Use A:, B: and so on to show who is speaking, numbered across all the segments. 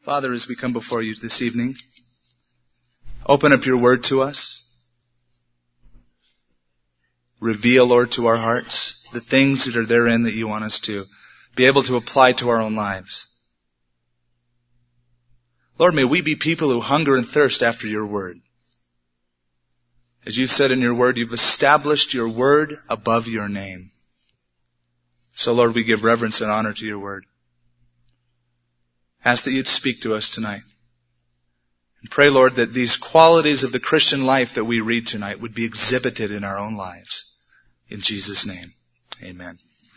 A: Father, as we come before you this evening, open up your word to us. Reveal, Lord, to our hearts the things that are therein that you want us to be able to apply to our own lives. Lord, may we be people who hunger and thirst after your word. As you said in your word, you've established your word above your name. So, Lord, we give reverence and honor to your word. Ask that you'd speak to us tonight. And pray, Lord, that these qualities of the Christian life that we read tonight would be exhibited in our own lives. In Jesus' name, amen.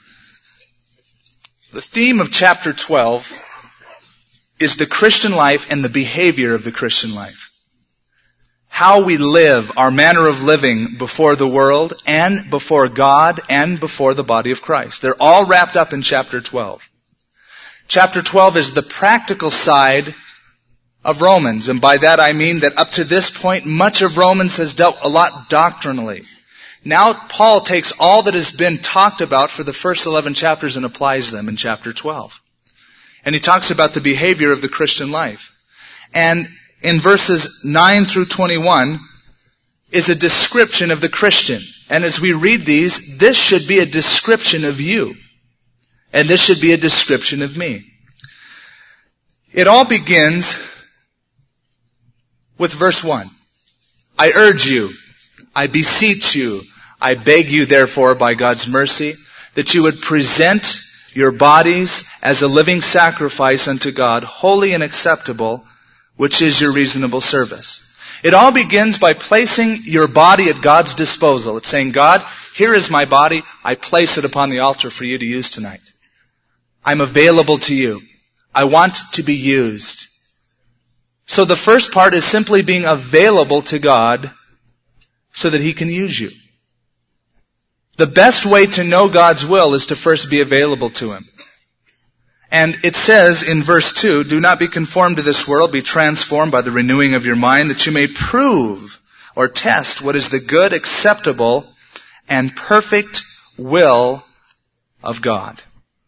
A: The theme of chapter 12 is the Christian life and the behavior of the Christian life. How we live, our manner of living before the world and before God and before the body of Christ. They're all wrapped up in chapter 12. Chapter 12 is the practical side of Romans, and by that I mean that up to this point, much of Romans has dealt a lot doctrinally. Now Paul takes all that has been talked about for the first 11 chapters and applies them in chapter 12. And he talks about the behavior of the Christian life. And in verses 9 through 21 is a description of the Christian. And as we read these, this should be a description of you. And this should be a description of me. It all begins with verse 1. I urge you, I beseech you, I beg you therefore by God's mercy, that you would present your bodies as a living sacrifice unto God, holy and acceptable, which is your reasonable service. It all begins by placing your body at God's disposal. It's saying, God, here is my body. I place it upon the altar for you to use tonight. I'm available to you. I want to be used. So the first part is simply being available to God so that He can use you. The best way to know God's will is to first be available to Him. And it says in verse 2, do not be conformed to this world, be transformed by the renewing of your mind, that you may prove or test what is the good, acceptable, and perfect will of God.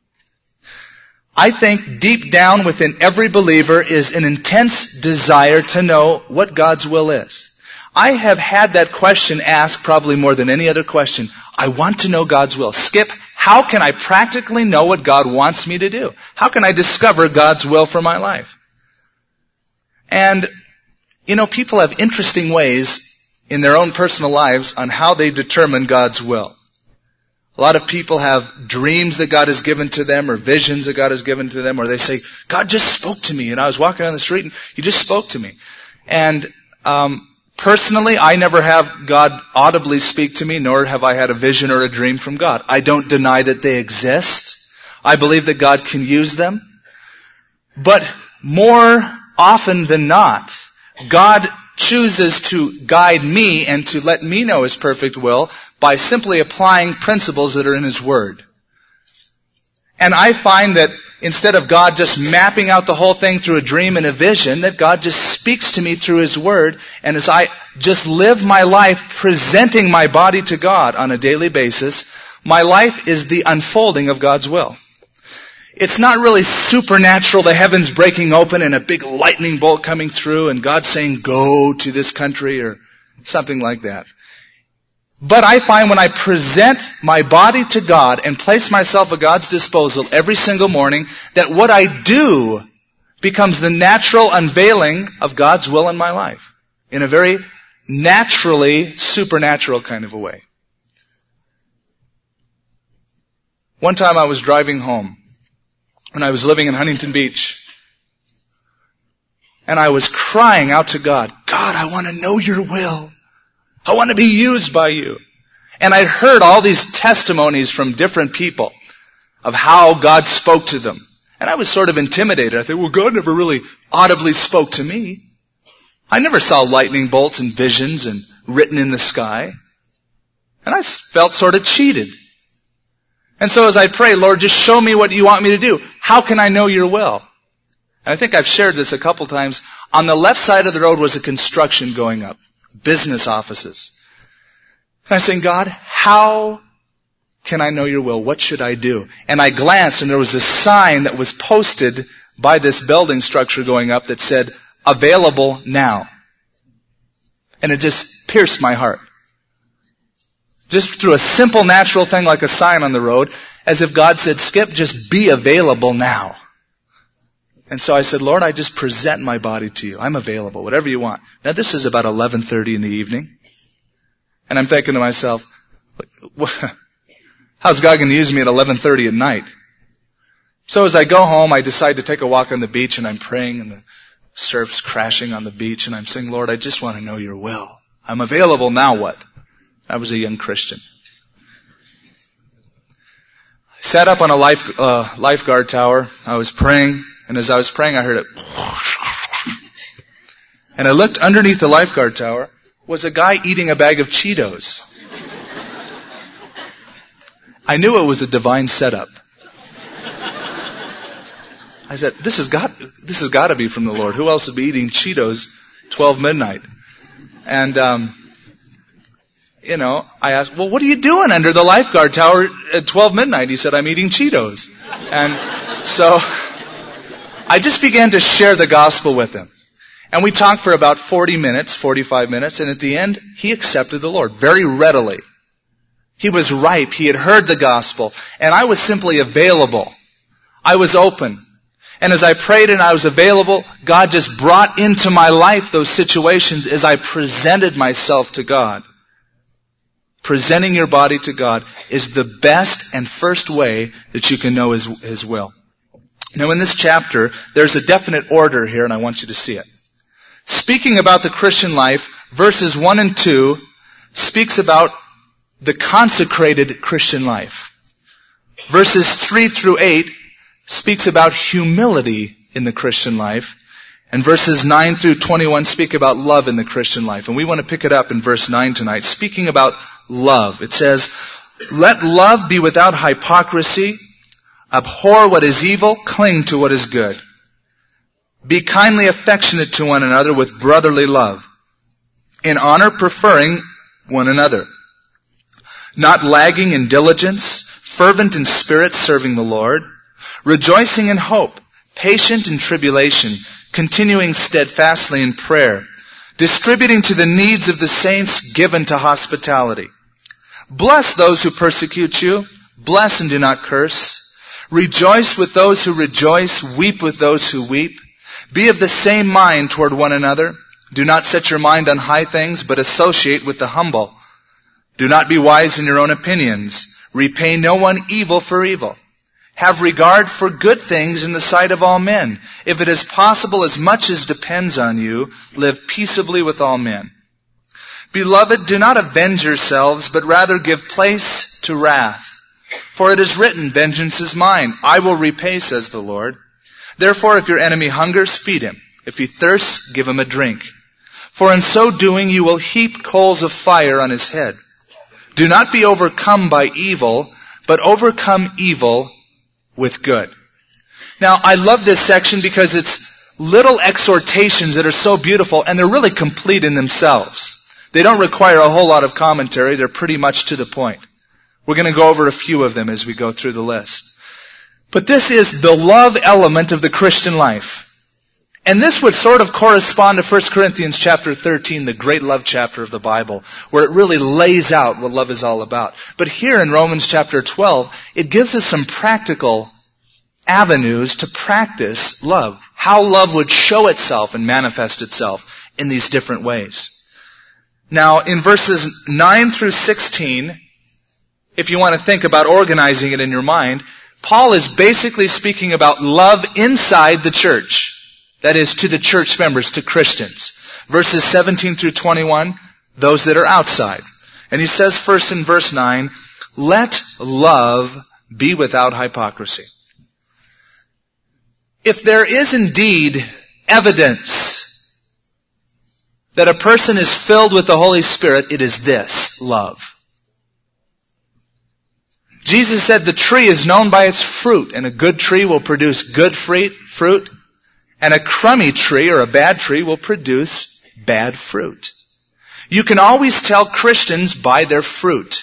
A: I think deep down within every believer is an intense desire to know what God's will is. I have had that question asked probably more than any other question. I want to know God's will. Skip, how can I practically know what God wants me to do? How can I discover God's will for my life? And, people have interesting ways in their own personal lives on how they determine God's will. A lot of people have dreams that God has given to them or visions that God has given to them, or they say, God just spoke to me and I was walking down the street and He just spoke to me. And personally, I never have God audibly speak to me, nor have I had a vision or a dream from God. I don't deny that they exist. I believe that God can use them. But more often than not, God chooses to guide me and to let me know His perfect will by simply applying principles that are in His Word. And I find that instead of God just mapping out the whole thing through a dream and a vision, that God just speaks to me through His Word, and as I just live my life presenting my body to God on a daily basis, my life is the unfolding of God's will. It's not really supernatural, the heavens breaking open and a big lightning bolt coming through and God saying, go to this country or something like that. But I find when I present my body to God and place myself at God's disposal every single morning, that what I do becomes the natural unveiling of God's will in my life in a very naturally supernatural kind of a way. One time I was driving home when I was living in Huntington Beach, and I was crying out to God, God, I want to know your will. I want to be used by you. And I'd heard all these testimonies from different people of how God spoke to them. And I was sort of intimidated. I thought, well, God never really audibly spoke to me. I never saw lightning bolts and visions and written in the sky. And I felt sort of cheated. And so as I pray, Lord, just show me what you want me to do. How can I know your will? And I think I've shared this a couple times. On the left side of the road was a construction going up. Business offices. And I was saying, God, how can I know your will? What should I do? And I glanced and there was a sign that was posted by this building structure going up that said, available now. And it just pierced my heart. Just through a simple natural thing like a sign on the road, as if God said, Skip, just be available now. And so I said, Lord, I just present my body to you. I'm available, whatever you want. Now this is about 11:30 in the evening. And I'm thinking to myself, how's God going to use me at 11:30 at night? So as I go home, I decide to take a walk on the beach, and I'm praying, and the surf's crashing on the beach, and I'm saying, Lord, I just want to know your will. I'm available, now what? I was a young Christian. I sat up on a lifeguard tower. I was praying, and as I was praying, I heard it. And I looked underneath the lifeguard tower, was a guy eating a bag of Cheetos. I knew it was a divine setup. I said, this has got to be from the Lord. Who else would be eating Cheetos 12 midnight? And, I asked, well, what are you doing under the lifeguard tower at 12 midnight? He said, I'm eating Cheetos. And so I just began to share the gospel with him. And we talked for about 45 minutes, and at the end, he accepted the Lord very readily. He was ripe. He had heard the gospel. And I was simply available. I was open. And as I prayed and I was available, God just brought into my life those situations as I presented myself to God. Presenting your body to God is the best and first way that you can know His will. Now in this chapter, there's a definite order here, and I want you to see it. Speaking about the Christian life, verses 1 and 2 speaks about the consecrated Christian life. Verses 3 through 8 speaks about humility in the Christian life. And verses 9 through 21 speak about love in the Christian life. And we want to pick it up in verse 9 tonight, speaking about love. It says, let love be without hypocrisy. Abhor what is evil, cling to what is good. Be kindly affectionate to one another with brotherly love, in honor preferring one another. Not lagging in diligence, fervent in spirit, serving the Lord, rejoicing in hope, patient in tribulation, continuing steadfastly in prayer, distributing to the needs of the saints, given to hospitality. Bless those who persecute you, bless and do not curse. Rejoice with those who rejoice, weep with those who weep. Be of the same mind toward one another. Do not set your mind on high things, but associate with the humble. Do not be wise in your own opinions. Repay no one evil for evil. Have regard for good things in the sight of all men. If it is possible, as much as depends on you, live peaceably with all men. Beloved, do not avenge yourselves, but rather give place to wrath. For it is written, vengeance is mine. I will repay, says the Lord. Therefore, if your enemy hungers, feed him. If he thirsts, give him a drink. For in so doing, you will heap coals of fire on his head. Do not be overcome by evil, but overcome evil with good. Now, I love this section because it's little exhortations that are so beautiful, and they're really complete in themselves. They don't require a whole lot of commentary. They're pretty much to the point. We're going to go over a few of them as we go through the list. But this is the love element of the Christian life. And this would sort of correspond to 1 Corinthians chapter 13, the great love chapter of the Bible, where it really lays out what love is all about. But here in Romans chapter 12, it gives us some practical avenues to practice love. How love would show itself and manifest itself in these different ways. Now, in verses 9 through 16, if you want to think about organizing it in your mind, Paul is basically speaking about love inside the church. That is, to the church members, to Christians. Verses 17 through 21, those that are outside. And he says first in verse 9, let love be without hypocrisy. If there is indeed evidence that a person is filled with the Holy Spirit, it is this, love. Jesus said the tree is known by its fruit, and a good tree will produce good fruit, and a crummy tree or a bad tree will produce bad fruit. You can always tell Christians by their fruit.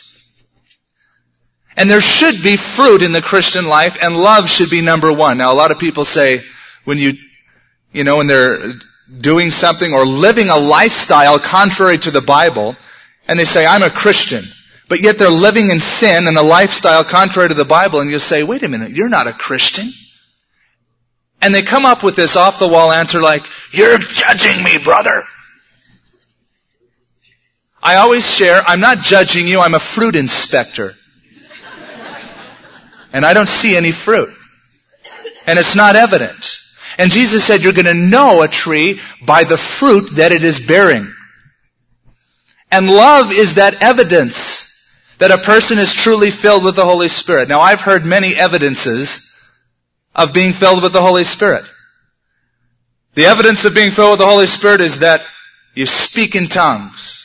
A: And there should be fruit in the Christian life, and love should be number one. Now, a lot of people say, when when they're doing something or living a lifestyle contrary to the Bible, and they say, I'm a Christian, but yet they're living in sin and a lifestyle contrary to the Bible, and you say, wait a minute, you're not a Christian. And they come up with this off-the-wall answer like, you're judging me, brother. I always share, I'm not judging you, I'm a fruit inspector. And I don't see any fruit. And it's not evident. And Jesus said you're going to know a tree by the fruit that it is bearing. And love is that evidence that a person is truly filled with the Holy Spirit. Now, I've heard many evidences of being filled with the Holy Spirit. The evidence of being filled with the Holy Spirit is that you speak in tongues.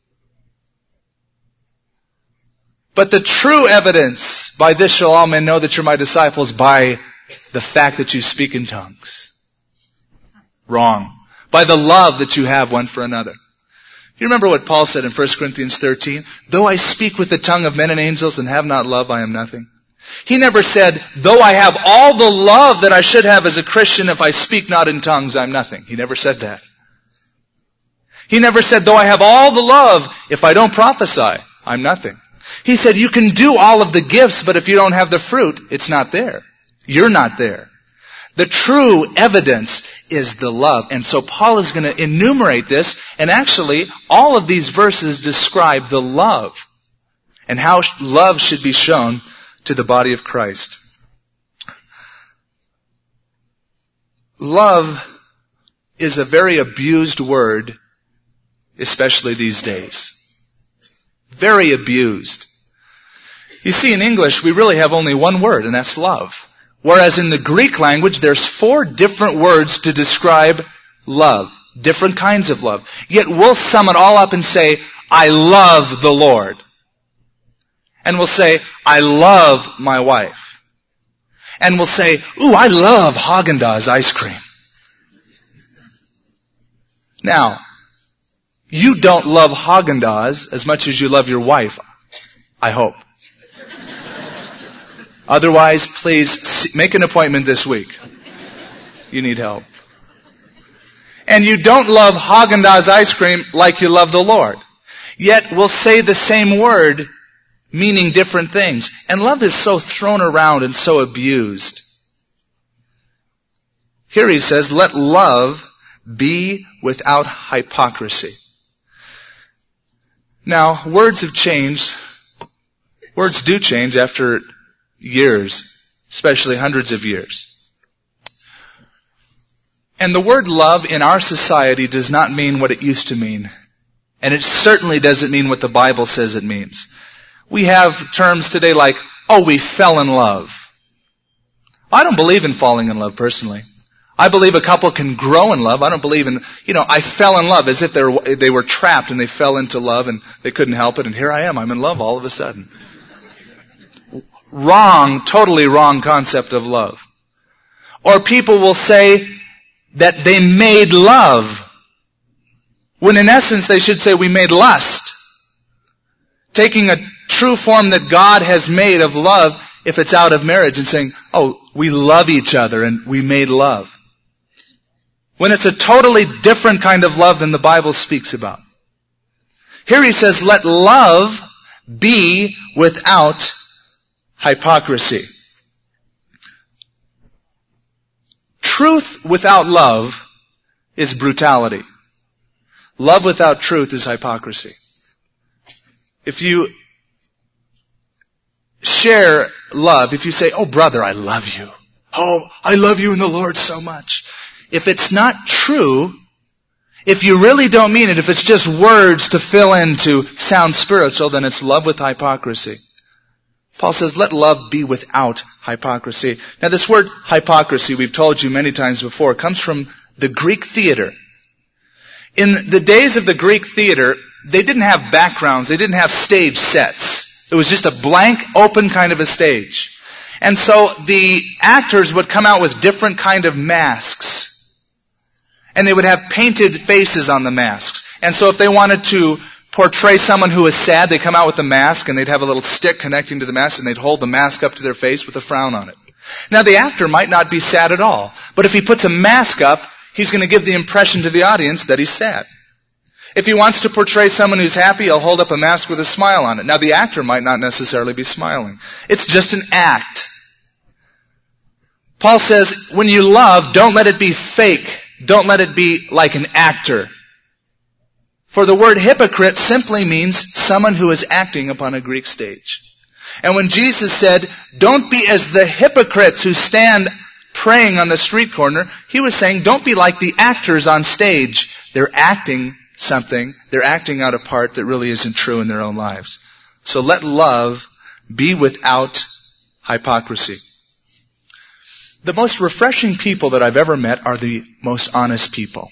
A: But the true evidence, by this shall all men know that you're my disciples, by the fact that you speak in tongues. Wrong. By the love that you have one for another. You remember what Paul said in 1 Corinthians 13? Though I speak with the tongue of men and angels and have not love, I am nothing. He never said, though I have all the love that I should have as a Christian, if I speak not in tongues, I'm nothing. He never said that. He never said, though I have all the love, if I don't prophesy, I'm nothing. He said, you can do all of the gifts, but if you don't have the fruit, it's not there. You're not there. The true evidence is the love. And so Paul is going to enumerate this, and actually, all of these verses describe the love and how love should be shown to the body of Christ. Love is a very abused word, especially these days. Very abused. You see, in English, we really have only one word, and that's love. Whereas in the Greek language, there's 4 different words to describe love. Different kinds of love. Yet we'll sum it all up and say, I love the Lord. And we'll say, I love my wife. And we'll say, ooh, I love Haagen-Dazs ice cream. Now, you don't love Haagen-Dazs as much as you love your wife, I hope. Otherwise, please make an appointment this week. You need help. And you don't love Haagen-Dazs ice cream like you love the Lord. Yet we'll say the same word, meaning different things. And love is so thrown around and so abused. Here he says, let love be without hypocrisy. Now, words have changed. Words do change after years, especially hundreds of years. And the word love in our society does not mean what it used to mean. And it certainly doesn't mean what the Bible says it means. We have terms today like, oh, we fell in love. I don't believe in falling in love personally. I believe a couple can grow in love. I don't believe in, I fell in love as if they were trapped and they fell into love and they couldn't help it. And here I am, I'm in love all of a sudden. Wrong, totally wrong concept of love. Or people will say that they made love, when in essence they should say we made lust. Taking a true form that God has made of love, if it's out of marriage, and saying, oh, we love each other and we made love. When it's a totally different kind of love than the Bible speaks about. Here he says, let love be without hypocrisy. Truth without love is brutality. Love without truth is hypocrisy. If you share love, if you say, oh brother, I love you. Oh, I love you in the Lord so much. If it's not true, if you really don't mean it, if it's just words to fill in to sound spiritual, then it's love with hypocrisy. Paul says, let love be without hypocrisy. Now this word hypocrisy, we've told you many times before, comes from the Greek theater. In the days of the Greek theater, they didn't have backgrounds, they didn't have stage sets. It was just a blank, open kind of a stage. And so the actors would come out with different kind of masks. And they would have painted faces on the masks. And so if they wanted to portray someone who is sad, they come out with a mask and they'd have a little stick connecting to the mask and they'd hold the mask up to their face with a frown on it. Now the actor might not be sad at all, but if he puts a mask up, he's going to give the impression to the audience that he's sad. If he wants to portray someone who's happy, he'll hold up a mask with a smile on it. Now the actor might not necessarily be smiling. It's just an act. Paul says, when you love, don't let it be fake. Don't let it be like an actor. For the word hypocrite simply means someone who is acting upon a Greek stage. And when Jesus said, don't be as the hypocrites who stand praying on the street corner, he was saying, don't be like the actors on stage. They're acting something. They're acting out a part that really isn't true in their own lives. So let love be without hypocrisy. The most refreshing people that I've ever met are the most honest people.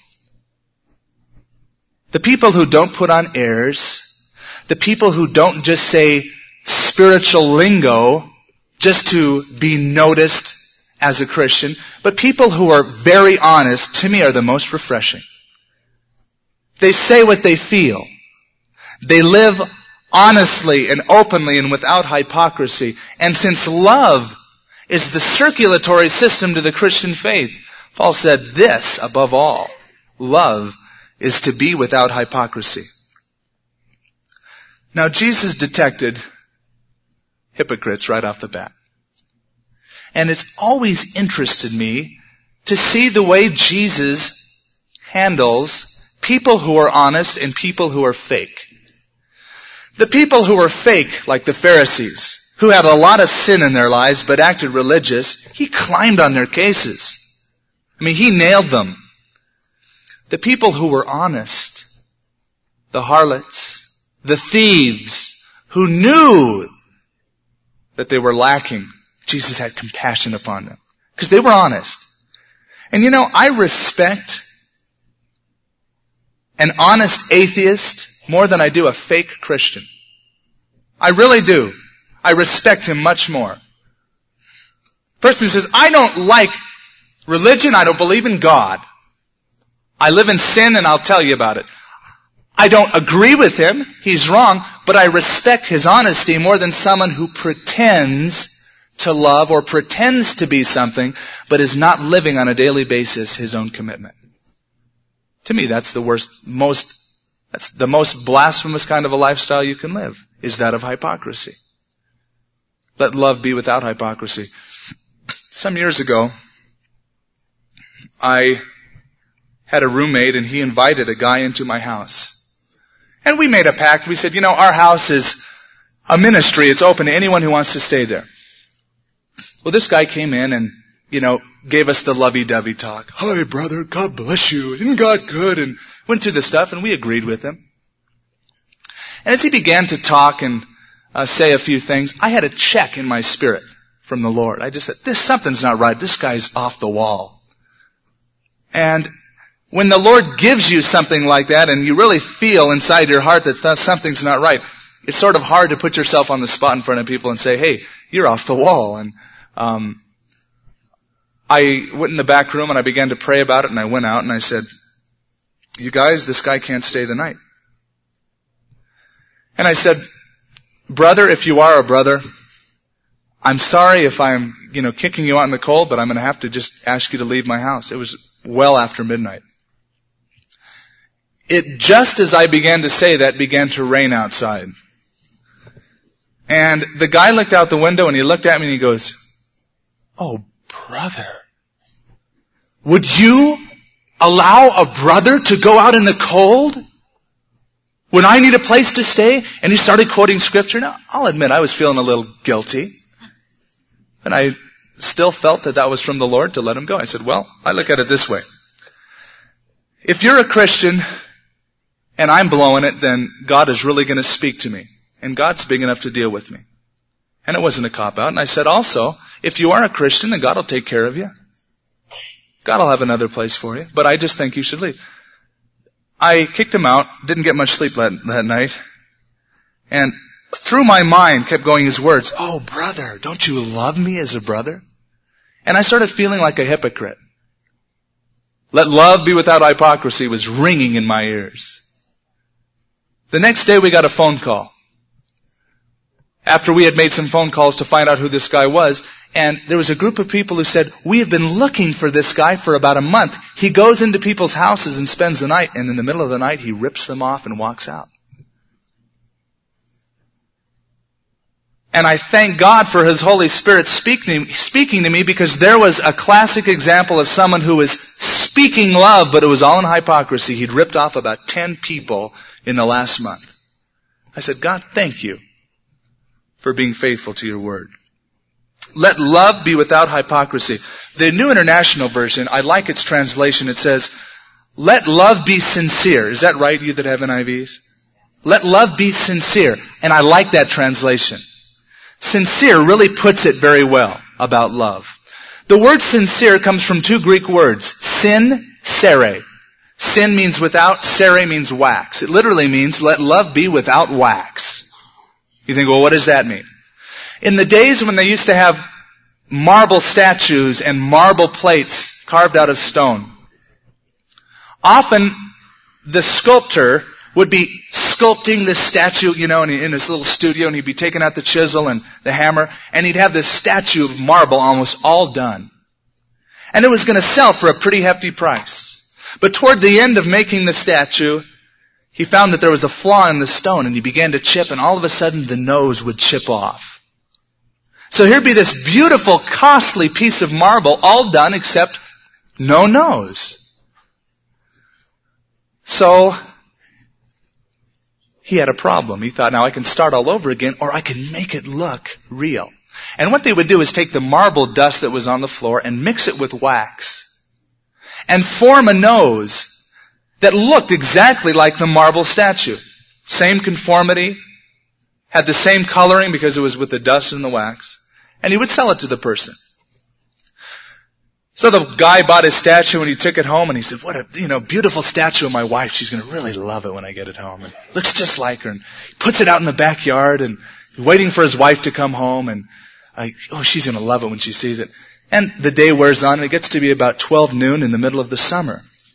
A: The people who don't put on airs. The people who don't just say spiritual lingo just to be noticed as a Christian. But people who are very honest, to me, are the most refreshing. They say what they feel. They live honestly and openly and without hypocrisy. And since love is the circulatory system to the Christian faith, Paul said this, above all, love is to be without hypocrisy. Now Jesus detected hypocrites right off the bat. And it's always interested me to see the way Jesus handles people who are honest and people who are fake. The people who are fake, like the Pharisees, who had a lot of sin in their lives but acted religious, he climbed on their cases. He nailed them. The people who were honest, the harlots, the thieves, who knew that they were lacking, Jesus had compassion upon them. Because they were honest. And I respect an honest atheist more than I do a fake Christian. I really do. I respect him much more. Person who says, I don't like religion, I don't believe in God. I live in sin and I'll tell you about it. I don't agree with him, he's wrong, but I respect his honesty more than someone who pretends to love or pretends to be something, but is not living on a daily basis his own commitment. To me, that's the most blasphemous kind of a lifestyle you can live, is that of hypocrisy. Let love be without hypocrisy. Some years ago, I had a roommate and he invited a guy into my house. And we made a pact. We said, our house is a ministry. It's open to anyone who wants to stay there. Well, this guy came in and, gave us the lovey-dovey talk. Hi, brother. God bless you. Isn't God good? And went through the stuff and we agreed with him. And as he began to talk and say a few things, I had a check in my spirit from the Lord. I just said, something's not right. This guy's off the wall. And when the Lord gives you something like that and you really feel inside your heart that something's not right, it's sort of hard to put yourself on the spot in front of people and say, hey, you're off the wall. And I went in the back room and I began to pray about it and I went out and I said, you guys, this guy can't stay the night. And I said, brother, if you are a brother, I'm sorry if I'm, kicking you out in the cold, but I'm going to have to just ask you to leave my house. It was well after midnight. It just as I began to say that began to rain outside. And the guy looked out the window and he looked at me and he goes, oh, brother, would you allow a brother to go out in the cold when I need a place to stay? And he started quoting scripture. Now, I'll admit I was feeling a little guilty. And I still felt that was from the Lord to let him go. I said, well, I look at it this way. If you're a Christian and I'm blowing it, then God is really going to speak to me. And God's big enough to deal with me. And it wasn't a cop-out. And I said also, if you are a Christian, then God will take care of you. God will have another place for you. But I just think you should leave. I kicked him out, didn't get much sleep that night. And through my mind kept going his words, oh, brother, don't you love me as a brother? And I started feeling like a hypocrite. Let love be without hypocrisy was ringing in my ears. The next day we got a phone call. after we had made some phone calls to find out who this guy was. And there was a group of people who said, we have been looking for this guy for about a month. He goes into people's houses and spends the night, and in the middle of the night, he rips them off and walks out. And I thank God for His Holy Spirit speaking to me, because there was a classic example of someone who was speaking love, but it was all in hypocrisy. He'd ripped off about 10 people in the last month. I said, God, thank you for being faithful to your word. Let love be without hypocrisy. The New International Version, I like its translation. It says, let love be sincere. Is that right, you that have NIVs? Let love be sincere. And I like that translation. Sincere really puts it very well about love. The word sincere comes from two Greek words. Sin, sere. Sin means without, sere means wax. It literally means let love be without wax. You think, well, what does that mean? In the days when they used to have marble statues and marble plates carved out of stone, often the sculptor would be sculpting this statue, in his little studio, and he'd be taking out the chisel and the hammer, and he'd have this statue of marble almost all done. And it was going to sell for a pretty hefty price. But toward the end of making the statue, he found that there was a flaw in the stone, and he began to chip, and all of a sudden the nose would chip off. So here'd be this beautiful, costly piece of marble, all done except no nose. So he had a problem. He thought, now I can start all over again, or I can make it look real. And what they would do is take the marble dust that was on the floor and mix it with wax and form a nose that looked exactly like the marble statue. Same conformity, had the same coloring because it was with the dust and the wax. And he would sell it to the person. So the guy bought his statue and he took it home and he said, what a beautiful statue of my wife. She's going to really love it when I get it home. And it looks just like her. And he puts it out in the backyard and waiting for his wife to come home. And she's going to love it when she sees it. And the day wears on and it gets to be about 12 noon in the middle of the summer.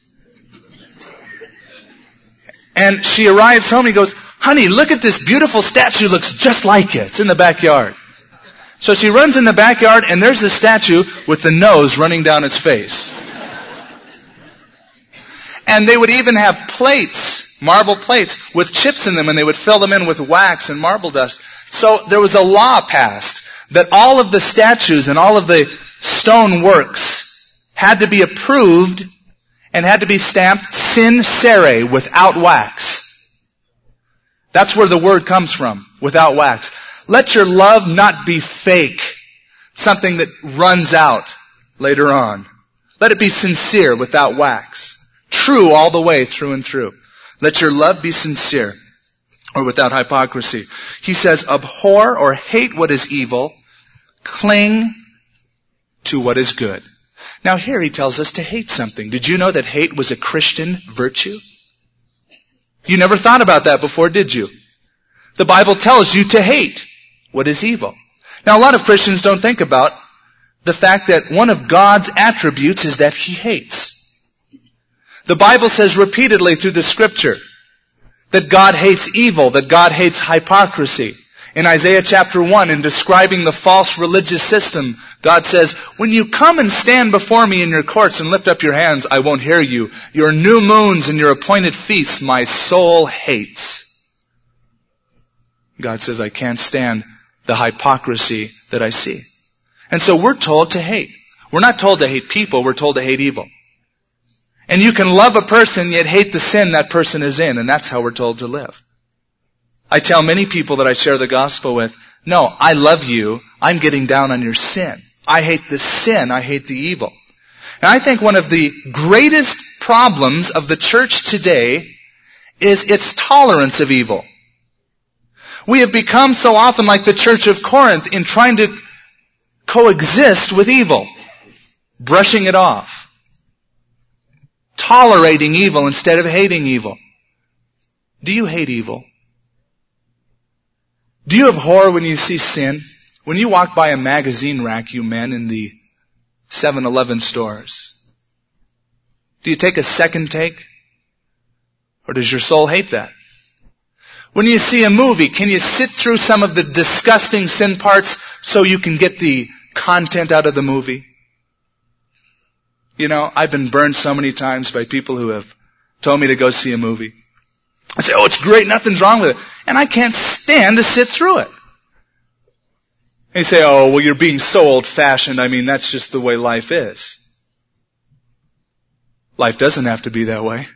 A: And she arrives home and he goes, honey, look at this beautiful statue. Looks just like it. It's in the backyard. So she runs in the backyard and there's the statue with the nose running down its face. And they would even have plates, marble plates, with chips in them, and they would fill them in with wax and marble dust. So there was a law passed that all of the statues and all of the stone works had to be approved and had to be stamped sin sere, without wax. That's where the word comes from, without wax. Let your love not be fake, something that runs out later on. Let it be sincere, without wax. True all the way, through and through. Let your love be sincere, or without hypocrisy. He says, abhor or hate what is evil, cling to what is good. Now here he tells us to hate something. Did you know that hate was a Christian virtue? You never thought about that before, did you? The Bible tells you to hate what is evil. Now a lot of Christians don't think about the fact that one of God's attributes is that He hates. The Bible says repeatedly through the Scripture that God hates evil, that God hates hypocrisy. In Isaiah chapter 1, in describing the false religious system, God says, when you come and stand before me in your courts and lift up your hands, I won't hear you. Your new moons and your appointed feasts my soul hates. God says, I can't stand the hypocrisy that I see. And so we're told to hate. We're not told to hate people, we're told to hate evil. And you can love a person yet hate the sin that person is in, and that's how we're told to live. I tell many people that I share the gospel with, no, I love you, I'm getting down on your sin. I hate the sin, I hate the evil. And I think one of the greatest problems of the church today is its tolerance of evil. We have become so often like the church of Corinth in trying to coexist with evil, brushing it off, tolerating evil instead of hating evil. Do you hate evil? Do you abhor when you see sin? When you walk by a magazine rack, you men, in the 7-Eleven stores, do you take a second take? Or does your soul hate that? When you see a movie, can you sit through some of the disgusting sin parts so you can get the content out of the movie? You know, I've been burned so many times by people who have told me to go see a movie. I say, oh, it's great, nothing's wrong with it. And I can't stand to sit through it. And you say, oh, well, you're being so old-fashioned. I mean, that's just the way life is. Life doesn't have to be that way.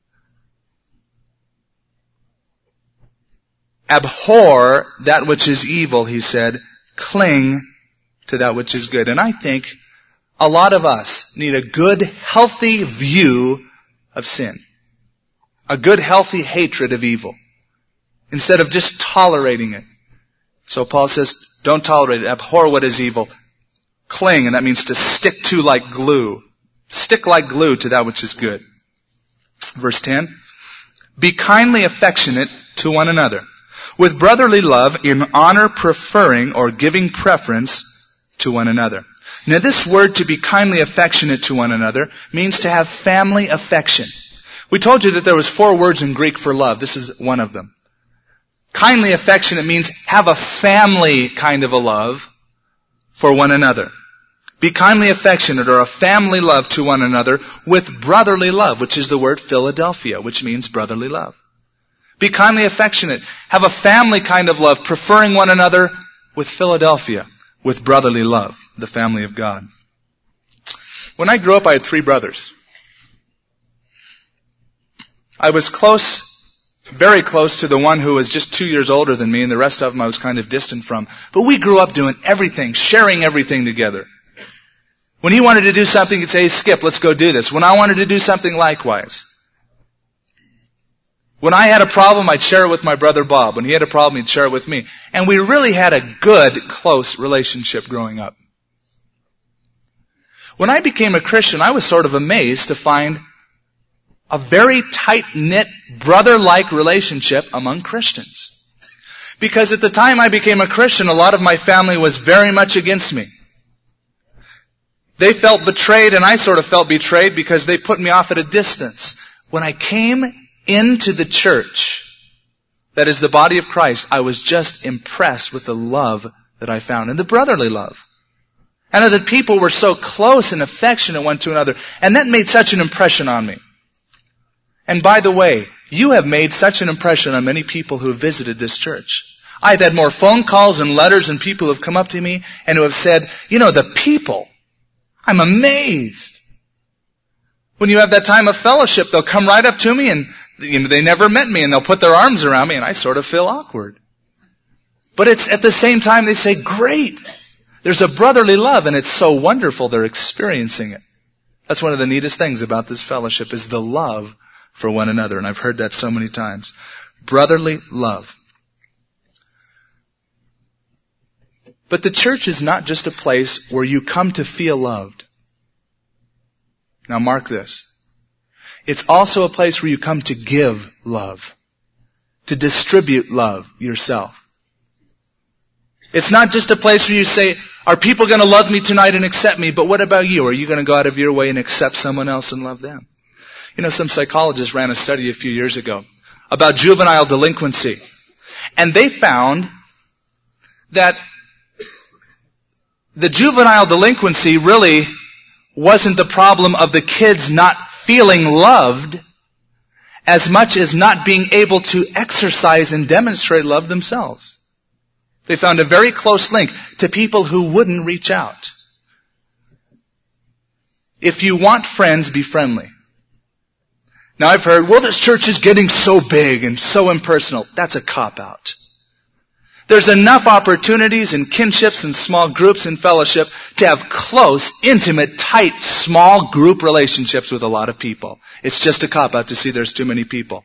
A: Abhor that which is evil, he said. Cling to that which is good. And I think a lot of us need a good, healthy view of sin. A good, healthy hatred of evil. Instead of just tolerating it. So Paul says, don't tolerate it. Abhor what is evil. Cling, and that means to stick to like glue. Stick like glue to that which is good. Verse 10. Be kindly affectionate to one another, with brotherly love, in honor preferring or giving preference to one another. Now this word to be kindly affectionate to one another means to have family affection. We told you that there was 4 words in Greek for love. This is one of them. Kindly affectionate means have a family kind of a love for one another. Be kindly affectionate, or a family love to one another, with brotherly love, which is the word Philadelphia, which means brotherly love. Be kindly affectionate. Have a family kind of love, preferring one another with Philadelphia, with brotherly love, the family of God. When I grew up, I had 3 brothers. I was close, very close to the one who was just 2 years older than me, and the rest of them I was kind of distant from. But we grew up doing everything, sharing everything together. When he wanted to do something, he'd say, hey, Skip, let's go do this. When I wanted to do something, likewise. When I had a problem, I'd share it with my brother Bob. When he had a problem, he'd share it with me. And we really had a good, close relationship growing up. When I became a Christian, I was sort of amazed to find a very tight-knit, brother-like relationship among Christians. Because at the time I became a Christian, a lot of my family was very much against me. They felt betrayed, and I sort of felt betrayed because they put me off at a distance. When I came into the church, that is the body of Christ, I was just impressed with the love that I found, and the brotherly love. And that people were so close and affectionate one to another, and that made such an impression on me. And by the way, you have made such an impression on many people who have visited this church. I've had more phone calls and letters and people who have come up to me and who have said, you know, the people, I'm amazed. When you have that time of fellowship, they'll come right up to me and they never met me and they'll put their arms around me and I sort of feel awkward. But it's at the same time they say, great. There's a brotherly love and it's so wonderful they're experiencing it. That's one of the neatest things about this fellowship is the love for one another. And I've heard that so many times. Brotherly love. But the church is not just a place where you come to feel loved. Now mark this. It's also a place where you come to give love. To distribute love yourself. It's not just a place where you say, are people going to love me tonight and accept me? But what about you? Are you going to go out of your way and accept someone else and love them? You know, some psychologists ran a study a few years ago about juvenile delinquency. And they found that the juvenile delinquency really wasn't the problem of the kids not feeling loved as much as not being able to exercise and demonstrate love themselves. They found a very close link to people who wouldn't reach out. If you want friends, be friendly. Now I've heard, well, this church is getting so big and so impersonal. That's a cop-out. There's enough opportunities in kinships and small groups and fellowship to have close, intimate, tight, small group relationships with a lot of people. It's just a cop-out to see there's too many people.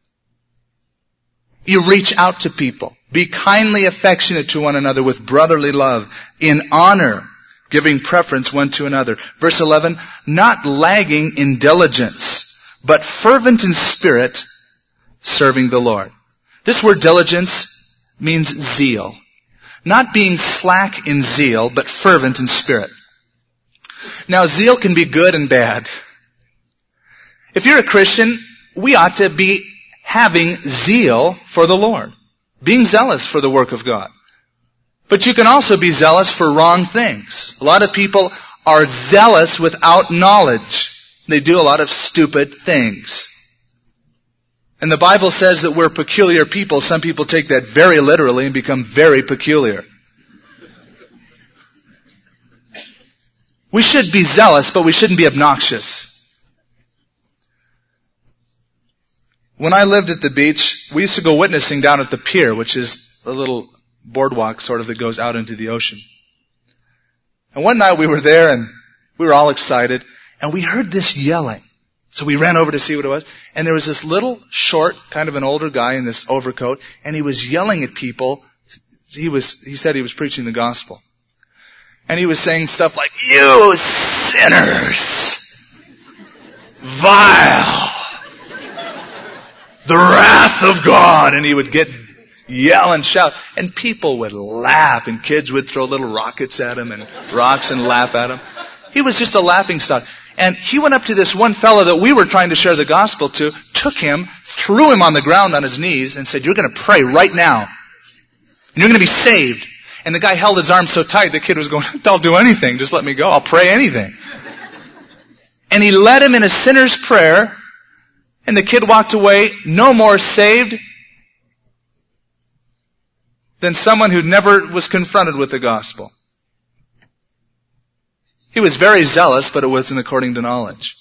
A: You reach out to people. Be kindly affectionate to one another with brotherly love, in honor, giving preference one to another. Verse 11, not lagging in diligence, but fervent in spirit, serving the Lord. This word diligence means zeal. Not being slack in zeal, but fervent in spirit. Now, zeal can be good and bad. If you're a Christian, we ought to be having zeal for the Lord, being zealous for the work of God. But you can also be zealous for wrong things. A lot of people are zealous without knowledge. They do a lot of stupid things. And the Bible says that we're peculiar people. Some people take that very literally and become very peculiar. We should be zealous, but we shouldn't be obnoxious. When I lived at the beach, we used to go witnessing down at the pier, which is a little boardwalk sort of that goes out into the ocean. And one night we were there and we were all excited and we heard this yelling. So we ran over to see what it was. And there was this little short, kind of an older guy in this overcoat, and he was yelling at people. He said he was preaching the gospel. And he was saying stuff like, "You sinners! Vile! The wrath of God!" And he would yell and shout. And people would laugh, and kids would throw little rockets at him and rocks and laugh at him. He was just a laughing stock. And he went up to this one fellow that we were trying to share the gospel to, took him, threw him on the ground on his knees, and said, "You're going to pray right now. And you're going to be saved." And the guy held his arm so tight, the kid was going, "I'll do anything. Just let me go. I'll pray anything." And he led him in a sinner's prayer, and the kid walked away no more saved than someone who never was confronted with the gospel. He was very zealous, but it wasn't according to knowledge.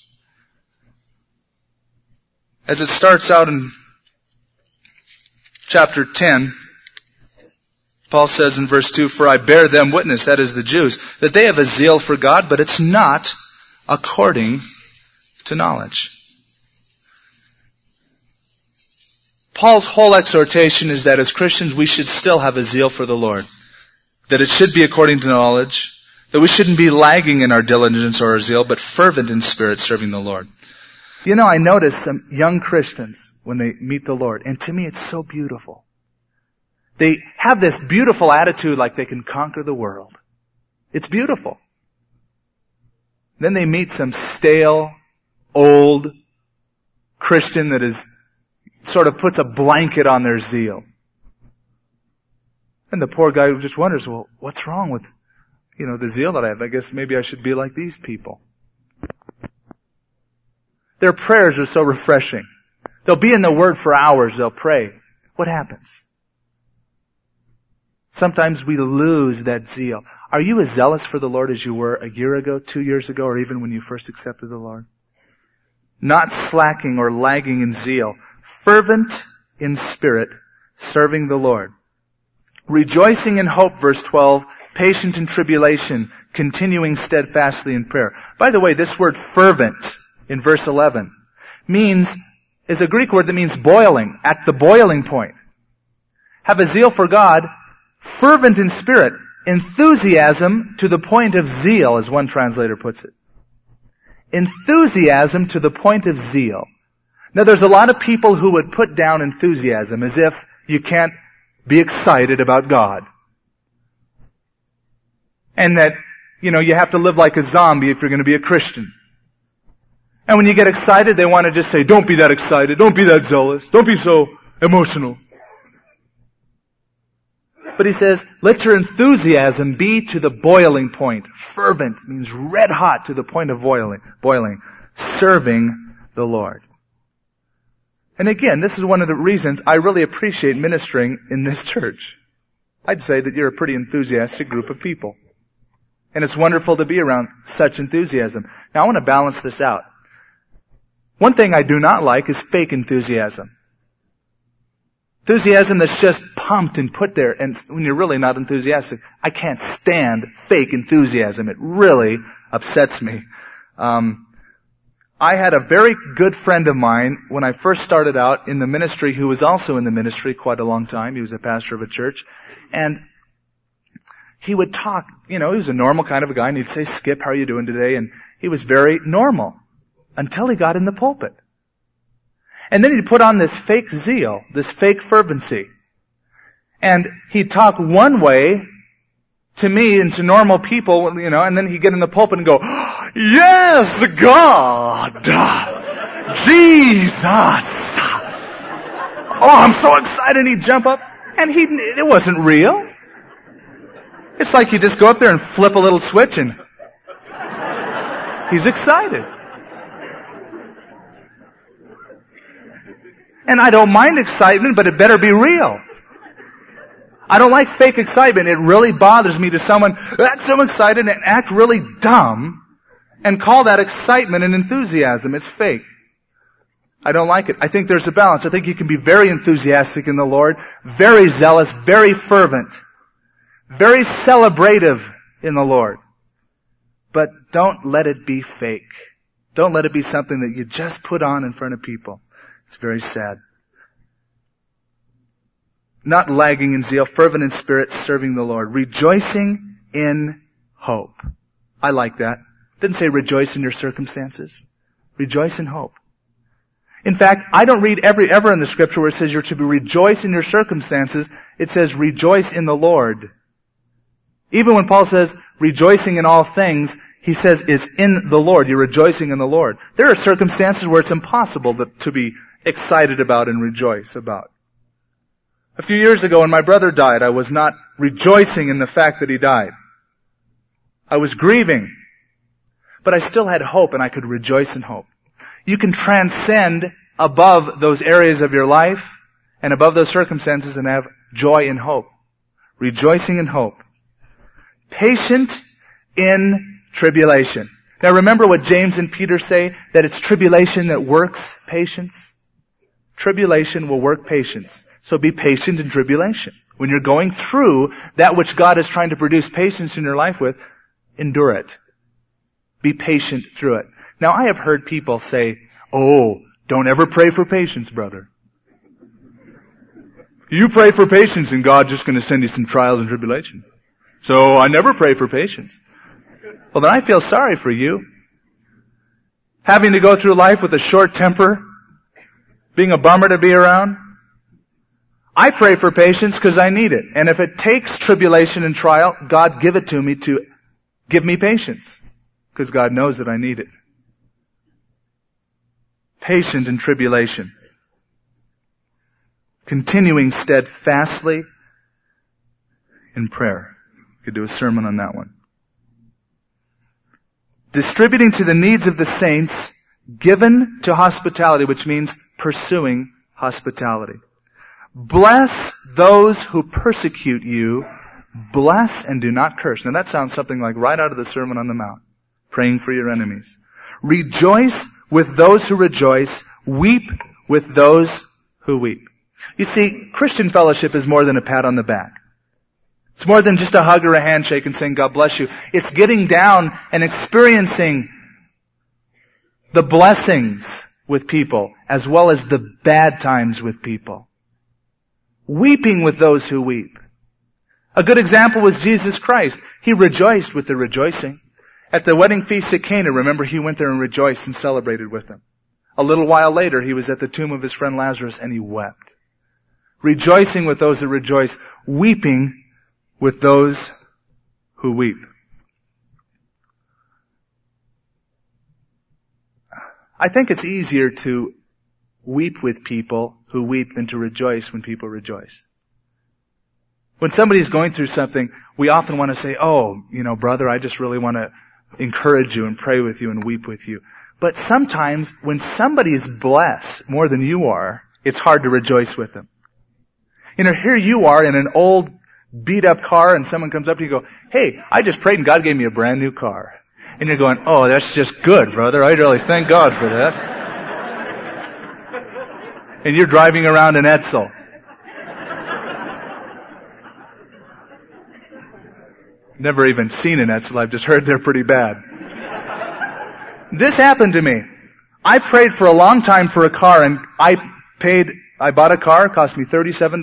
A: As it starts out in chapter 10, Paul says in verse 2, "For I bear them witness," that is the Jews, "that they have a zeal for God, but it's not according to knowledge." Paul's whole exhortation is that as Christians we should still have a zeal for the Lord. That it should be according to knowledge. That we shouldn't be lagging in our diligence or our zeal, but fervent in spirit, serving the Lord. You know, I notice some young Christians when they meet the Lord, and to me it's so beautiful. They have this beautiful attitude like they can conquer the world. It's beautiful. Then they meet some stale, old Christian that is sort of puts a blanket on their zeal. And the poor guy just wonders, well, what's wrong with the zeal that I have? I guess maybe I should be like these people. Their prayers are so refreshing. They'll be in the Word for hours. They'll pray. What happens? Sometimes we lose that zeal. Are you as zealous for the Lord as you were a year ago, 2 years ago, or even when you first accepted the Lord? Not slacking or lagging in zeal. Fervent in spirit, serving the Lord. Rejoicing in hope, verse 12. Patient in tribulation, continuing steadfastly in prayer. By the way, this word fervent in verse 11 is a Greek word that means boiling, at the boiling point. Have a zeal for God, fervent in spirit, enthusiasm to the point of zeal, as one translator puts it. Enthusiasm to the point of zeal. Now there's a lot of people who would put down enthusiasm as if you can't be excited about God. And that, you have to live like a zombie if you're going to be a Christian. And when you get excited, they want to just say, "Don't be that excited. Don't be that zealous. Don't be so emotional." But he says, let your enthusiasm be to the boiling point. Fervent means red hot to the point of boiling. Serving the Lord. And again, this is one of the reasons I really appreciate ministering in this church. I'd say that you're a pretty enthusiastic group of people. And it's wonderful to be around such enthusiasm. Now I want to balance this out. One thing I do not like is fake enthusiasm. Enthusiasm that's just pumped and put there, and when you're really not enthusiastic. I can't stand fake enthusiasm. It really upsets me. I had a very good friend of mine when I first started out in the ministry who was also in the ministry quite a long time. He was a pastor of a church. And he would talk, he was a normal kind of a guy, and he'd say, "Skip, how are you doing today?" And he was very normal until he got in the pulpit. And then he'd put on this fake zeal, this fake fervency. And he'd talk one way to me and to normal people, and then he'd get in the pulpit and go, "Yes, God! Jesus! Oh, I'm so excited. And he'd jump up. And it wasn't real. It's like you just go up there and flip a little switch and he's excited. And I don't mind excitement, but it better be real. I don't like fake excitement. It really bothers me to someone act so excited and act really dumb and call that excitement and enthusiasm. It's fake. I don't like it. I think there's a balance. I think you can be very enthusiastic in the Lord, very zealous, very fervent, very celebrative in the Lord. But don't let it be fake. Don't let it be something that you just put on in front of people. It's very sad. Not lagging in zeal, fervent in spirit, serving the Lord. Rejoicing in hope. I like that. It didn't say rejoice in your circumstances. Rejoice in hope. In fact, I don't read ever in the scripture where it says you're to be rejoice in your circumstances. It says rejoice in the Lord. Even when Paul says rejoicing in all things, he says it's in the Lord. You're rejoicing in the Lord. There are circumstances where it's impossible to be excited about and rejoice about. A few years ago when my brother died, I was not rejoicing in the fact that he died. I was grieving. But I still had hope and I could rejoice in hope. You can transcend above those areas of your life and above those circumstances and have joy in hope. Rejoicing in hope. Patient in tribulation. Now remember what James and Peter say, that it's tribulation that works patience. Tribulation will work patience. So be patient in tribulation. When you're going through that which God is trying to produce patience in your life with, endure it. Be patient through it. Now I have heard people say, oh, don't ever pray for patience, brother. You pray for patience and God's just going to send you some trials and tribulation. So I never pray for patience. Well, then I feel sorry for you. Having to go through life with a short temper, being a bummer to be around. I pray for patience because I need it. And if it takes tribulation and trial, God give it to me to give me patience. Because God knows that I need it. Patient in tribulation. Continuing steadfastly in prayer. Could do a sermon on that one. Distributing to the needs of the saints, given to hospitality, which means pursuing hospitality. Bless those who persecute you. Bless and do not curse. Now that sounds something like right out of the Sermon on the Mount. Praying for your enemies. Rejoice with those who rejoice. Weep with those who weep. You see, Christian fellowship is more than a pat on the back. It's more than just a hug or a handshake and saying, God bless you. It's getting down and experiencing the blessings with people as well as the bad times with people. Weeping with those who weep. A good example was Jesus Christ. He rejoiced with the rejoicing. At the wedding feast at Cana, remember, he went there and rejoiced and celebrated with them. A little while later, he was at the tomb of his friend Lazarus and he wept. Rejoicing with those who rejoice, weeping with those who weep. I think it's easier to weep with people who weep than to rejoice when people rejoice. When somebody's going through something, we often want to say, oh, brother, I just really want to encourage you and pray with you and weep with you. But sometimes when somebody is blessed more than you are, it's hard to rejoice with them. Here you are in an old beat up car and someone comes up to you and go, hey, I just prayed and God gave me a brand new car. And you're going, oh, that's just good, brother. I really thank God for that. And you're driving around in Edsel. Never even seen an Edsel. I've just heard they're pretty bad. This happened to me. I prayed for a long time for a car and I bought a car, it cost me $37.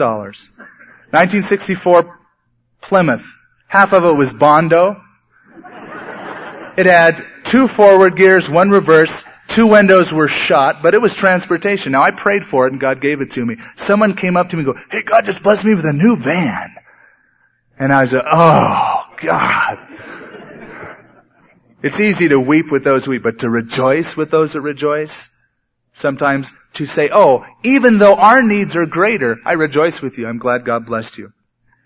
A: 1964 Plymouth. Half of it was Bondo. It had 2 forward gears, 1 reverse, 2 windows were shot, but it was transportation. Now I prayed for it and God gave it to me. Someone came up to me and go, hey, God just blessed me with a new van. And I was like, oh, God. It's easy to weep with those who weep, but to rejoice with those that rejoice, Sometimes to say, oh, even though our needs are greater, I rejoice with you. I'm glad God blessed you.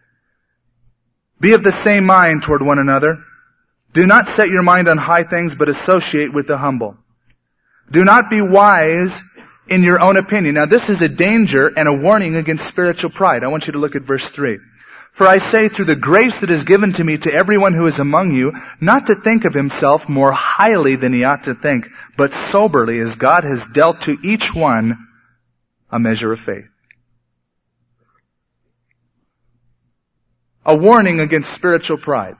A: Be of the same mind toward one another. Do not set your mind on high things, but associate with the humble. Do not be wise in your own opinion. Now this is a danger and a warning against spiritual pride. I want you to look at verse 3. For I say through the grace that is given to me to everyone who is among you, not to think of himself more highly than he ought to think, but soberly as God has dealt to each one a measure of faith. A warning against spiritual pride.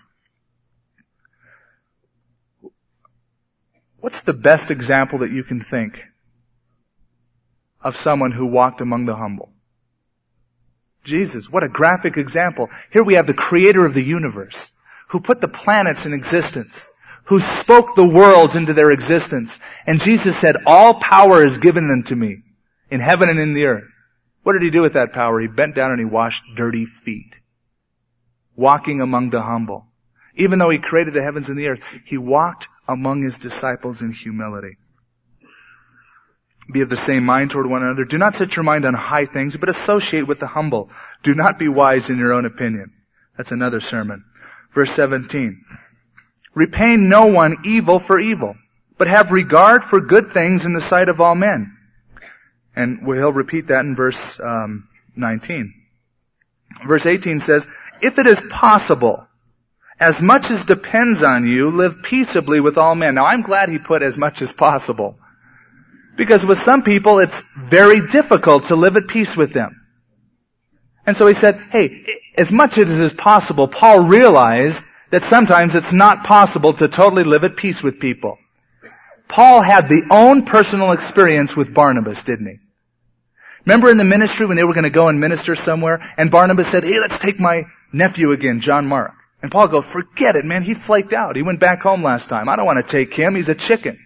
A: What's the best example that you can think of someone who walked among the humble? Jesus, what a graphic example. Here we have the creator of the universe, who put the planets in existence, who spoke the worlds into their existence. And Jesus said, all power is given unto me in heaven and in the earth. What did he do with that power? He bent down and he washed dirty feet, walking among the humble. Even though he created the heavens and the earth, he walked among his disciples in humility. Be of the same mind toward one another. Do not set your mind on high things, but associate with the humble. Do not be wise in your own opinion. That's another sermon. Verse 17. Repay no one evil for evil, but have regard for good things in the sight of all men. And he'll repeat that in verse 19. Verse 18 says, if it is possible, as much as depends on you, live peaceably with all men. Now I'm glad he put as much as possible. Because with some people, it's very difficult to live at peace with them. And so he said, hey, as much as is possible, Paul realized that sometimes it's not possible to totally live at peace with people. Paul had the own personal experience with Barnabas, didn't he? Remember in the ministry when they were going to go and minister somewhere, and Barnabas said, hey, let's take my nephew again, John Mark. And Paul goes, forget it, man, he flaked out. He went back home last time. I don't want to take him, he's a chicken.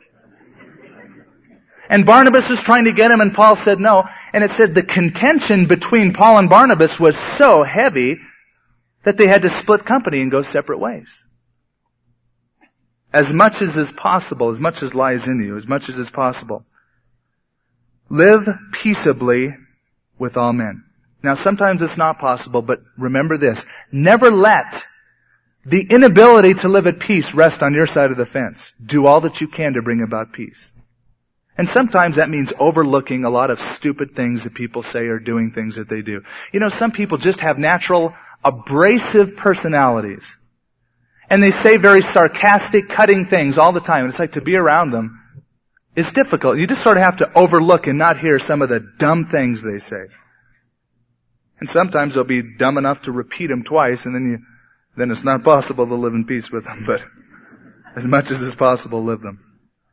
A: And Barnabas was trying to get him, and Paul said no. And it said the contention between Paul and Barnabas was so heavy that they had to split company and go separate ways. As much as is possible, as much as lies in you, as much as is possible, live peaceably with all men. Now sometimes it's not possible, but remember this. Never let the inability to live at peace rest on your side of the fence. Do all that you can to bring about peace. And sometimes that means overlooking a lot of stupid things that people say or doing things that they do. You know, some people just have natural, abrasive personalities. And they say very sarcastic, cutting things all the time. And it's like to be around them is difficult. You just sort of have to overlook and not hear some of the dumb things they say. And sometimes they'll be dumb enough to repeat them twice, and then it's not possible to live in peace with them. But as much as is possible, live them.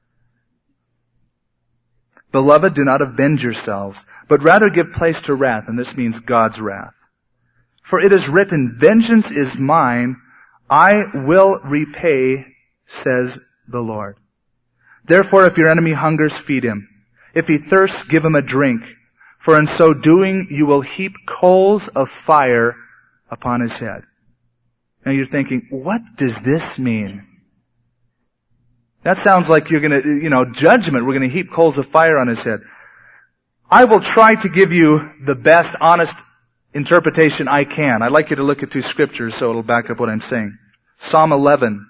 A: Beloved, do not avenge yourselves, but rather give place to wrath, and this means God's wrath. For it is written, vengeance is mine, I will repay, says the Lord. Therefore, if your enemy hungers, feed him. If he thirsts, give him a drink. For in so doing, you will heap coals of fire upon his head. Now you're thinking, what does this mean? That sounds like you're going to, judgment. We're going to heap coals of fire on his head. I will try to give you the best, honest interpretation I can. I'd like you to look at two scriptures so it'll back up what I'm saying. Psalm 11.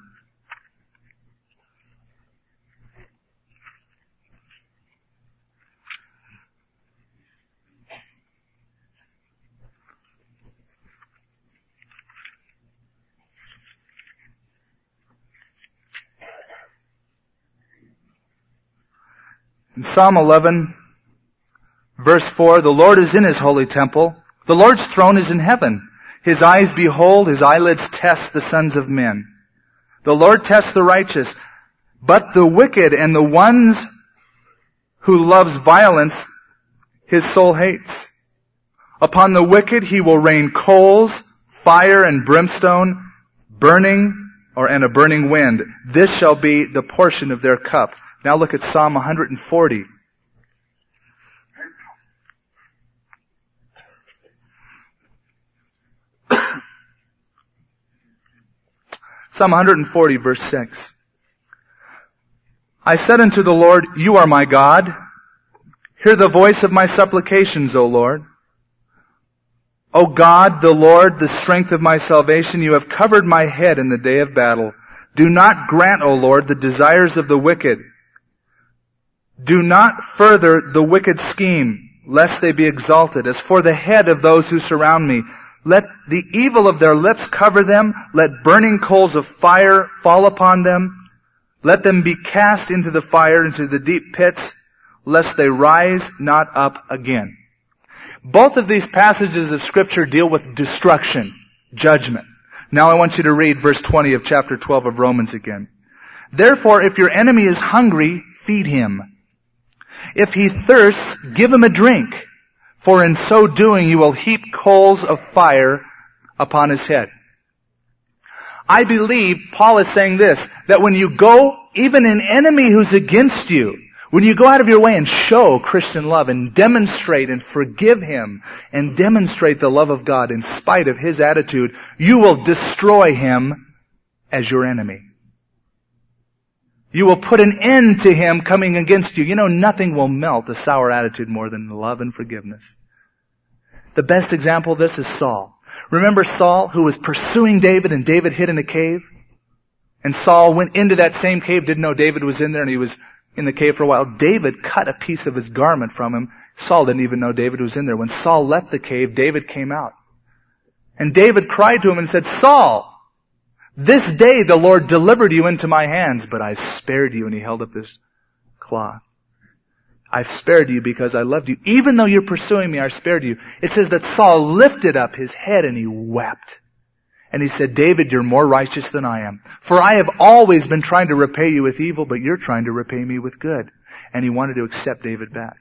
A: In Psalm 11, verse 4, the Lord is in his holy temple. The Lord's throne is in heaven. His eyes behold, his eyelids test the sons of men. The Lord tests the righteous, but the wicked and the ones who loves violence, his soul hates. Upon the wicked he will rain coals, fire and brimstone, and a burning wind. This shall be the portion of their cup. Now look at Psalm 140. Psalm 140, verse 6. I said unto the Lord, you are my God. Hear the voice of my supplications, O Lord. O God, the Lord, the strength of my salvation, you have covered my head in the day of battle. Do not grant, O Lord, the desires of the wicked. Do not further the wicked scheme, lest they be exalted. As for the head of those who surround me, let the evil of their lips cover them. Let burning coals of fire fall upon them. Let them be cast into the fire, into the deep pits, lest they rise not up again. Both of these passages of Scripture deal with destruction, judgment. Now I want you to read verse 20 of chapter 12 of Romans again. Therefore, if your enemy is hungry, feed him. If he thirsts, give him a drink. For in so doing you will heap coals of fire upon his head. I believe Paul is saying this, that when you go, even an enemy who's against you, when you go out of your way and show Christian love and demonstrate and forgive him and demonstrate the love of God in spite of his attitude, you will destroy him as your enemy. You will put an end to him coming against you. You know, nothing will melt a sour attitude more than love and forgiveness. The best example of this is Saul. Remember Saul, who was pursuing David, and David hid in a cave? And Saul went into that same cave, didn't know David was in there, and he was in the cave for a while. David cut a piece of his garment from him. Saul didn't even know David was in there. When Saul left the cave, David came out. And David cried to him and said, Saul, this day the Lord delivered you into my hands, but I spared you. And he held up this cloth. I've spared you because I loved you. Even though you're pursuing me, I spared you. It says that Saul lifted up his head and he wept. And he said, David, you're more righteous than I am. For I have always been trying to repay you with evil, but you're trying to repay me with good. And he wanted to accept David back.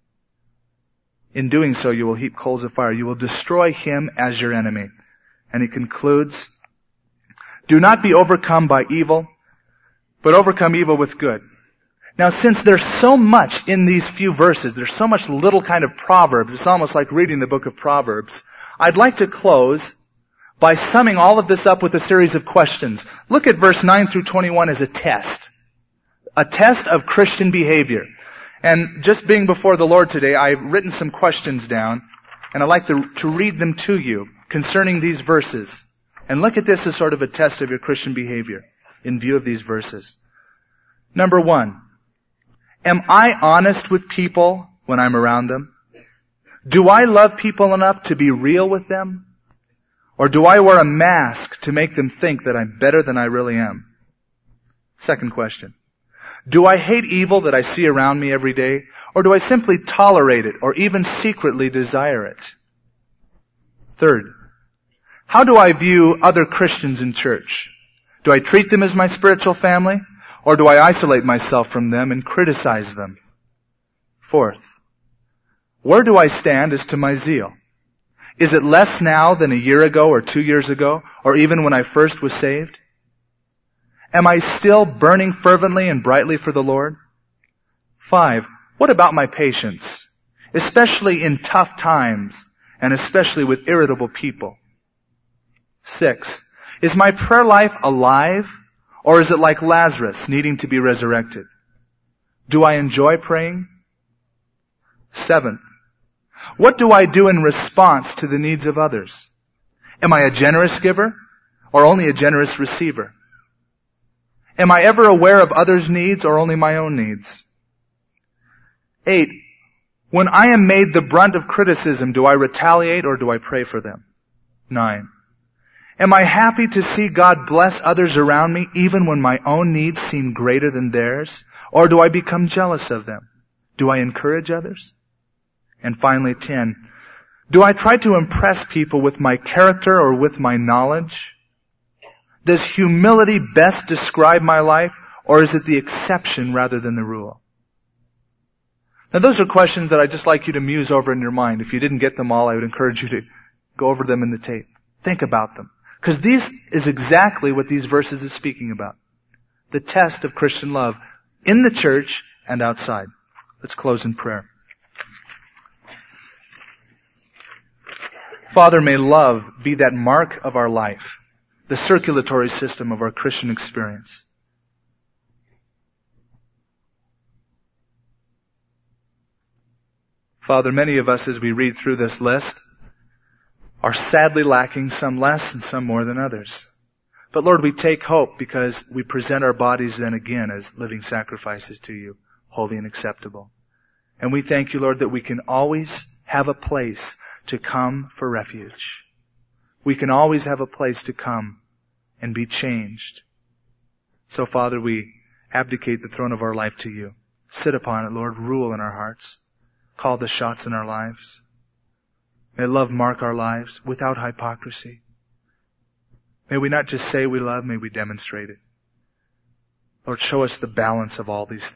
A: In doing so, you will heap coals of fire. You will destroy him as your enemy. And he concludes, do not be overcome by evil, but overcome evil with good. Now, since there's so much in these few verses, there's so much little kind of Proverbs, it's almost like reading the book of Proverbs, I'd like to close by summing all of this up with a series of questions. Look at verse 9 through 21 as a test of Christian behavior. And just being before the Lord today, I've written some questions down, and I'd like to read them to you concerning these verses. And look at this as sort of a test of your Christian behavior in view of these verses. Number 1, am I honest with people when I'm around them? Do I love people enough to be real with them? Or do I wear a mask to make them think that I'm better than I really am? Second question. Do I hate evil that I see around me every day? Or do I simply tolerate it or even secretly desire it? Third, how do I view other Christians in church? Do I treat them as my spiritual family? Or do I isolate myself from them and criticize them? Fourth, where do I stand as to my zeal? Is it less now than a year ago or 2 years ago, or even when I first was saved? Am I still burning fervently and brightly for the Lord? 5, what about my patience, especially in tough times and especially with irritable people? 6, is my prayer life alive, or is it like Lazarus needing to be resurrected? Do I enjoy praying? 7, what do I do in response to the needs of others? Am I a generous giver or only a generous receiver? Am I ever aware of others' needs or only my own needs? 8, when I am made the brunt of criticism, do I retaliate or do I pray for them? 9, am I happy to see God bless others around me even when my own needs seem greater than theirs? Or do I become jealous of them? Do I encourage others? And finally, 10, do I try to impress people with my character or with my knowledge? Does humility best describe my life, or is it the exception rather than the rule? Now those are questions that I'd just like you to muse over in your mind. If you didn't get them all, I would encourage you to go over them in the tape. Think about them. Because this is exactly what these verses are speaking about. The test of Christian love in the church and outside. Let's close in prayer. Father, may love be that mark of our life, the circulatory system of our Christian experience. Father, many of us as we read through this list are sadly lacking, some less and some more than others. But Lord, we take hope because we present our bodies then again as living sacrifices to you, holy and acceptable. And we thank you, Lord, that we can always have a place to come for refuge. We can always have a place to come and be changed. So, Father, we abdicate the throne of our life to you. Sit upon it, Lord. Rule in our hearts. Call the shots in our lives. May love mark our lives without hypocrisy. May we not just say we love, may we demonstrate it. Lord, show us the balance of all these things.